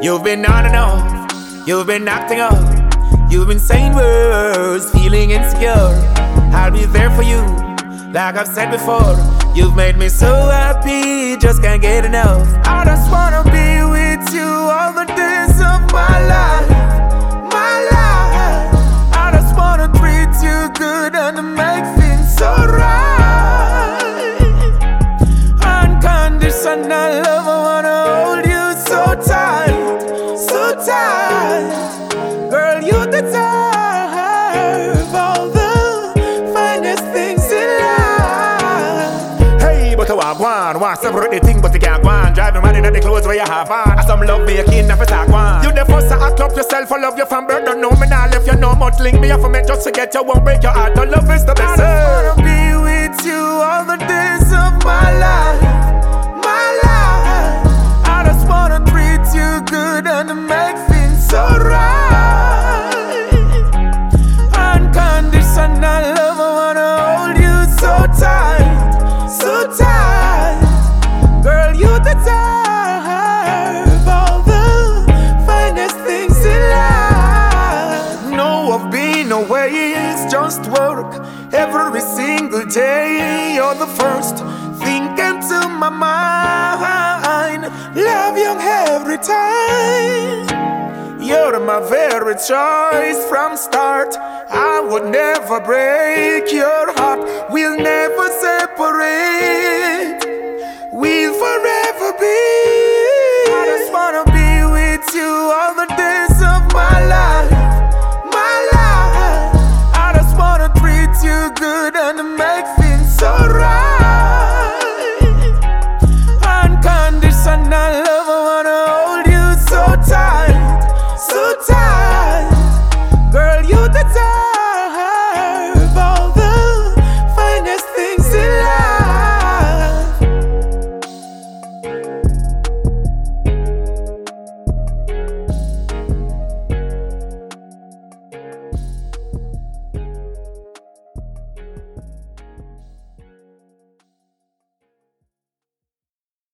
You've been on and off, you've been acting up, you've been saying words, feeling insecure. I'll be there for you, like I've said before. You've made me so happy, just can't get enough. I just wanna be with you all the days of my life, my life. I just wanna treat you good and make things so right. Unconditional love, I wanna hold you so tight, so tight. Girl, you deserve all the finest things in life. Hey, but I want separate the thing, but you can't go on. Driving around in the clothes where you have on. Some love making, never talk one. You the first to act up yourself, I love you from birth. Don't know me now, if you know much link me up for me just to get you, won't break your heart. Your love is the best. I just wanna be with you all the days of my life, my life. I just wanna treat you good and make things so right. Unconditional love, I wanna hold you so tight, so tight. Girl, you deserve all the finest things in life. No, I've been away, it's just work every single day. You're the first thing came to my mind. Love you every time. You're my very choice from start. I would never break your heart, we'll never separate.